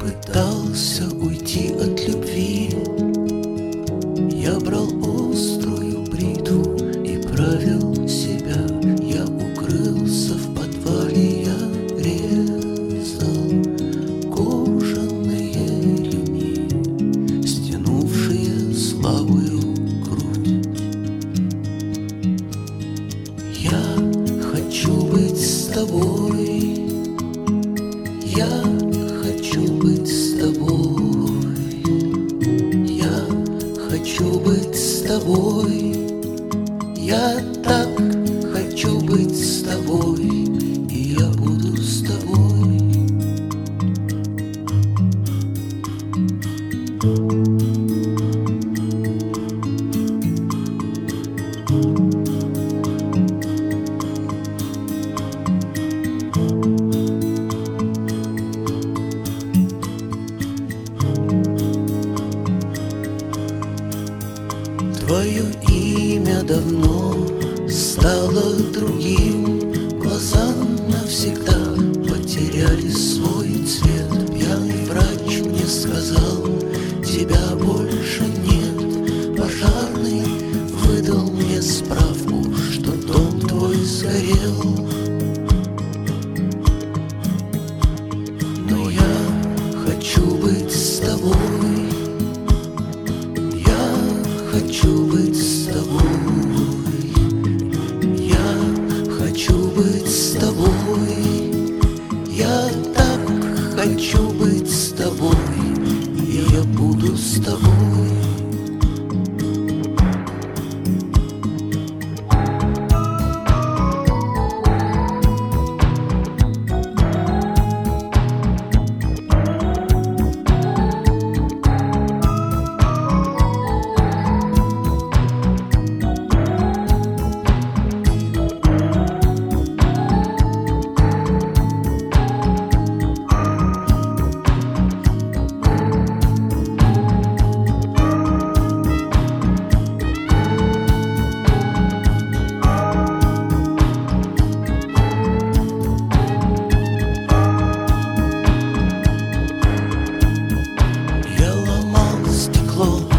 пытался уйти от любви. Я брал острую бритву и правил себя. Я укрылся в подвале, я резал кожаные ремни, стянувшие слабую грудь. Я хочу быть с тобой, я хочу быть с тобой, я хочу быть с тобой, я так хочу быть с тобой, и я буду с тобой. Твое имя давно стало другим, глаза навсегда потеряли свой цвет. Пьяный врач мне сказал, тебя больше нет. Пожарный выдал мне справку, что дом твой сгорел. Но я хочу быть с тобой, хочу быть с тобой, я хочу быть с тобой, я так хочу быть с тобой, и я буду с тобой. Я ломал стекло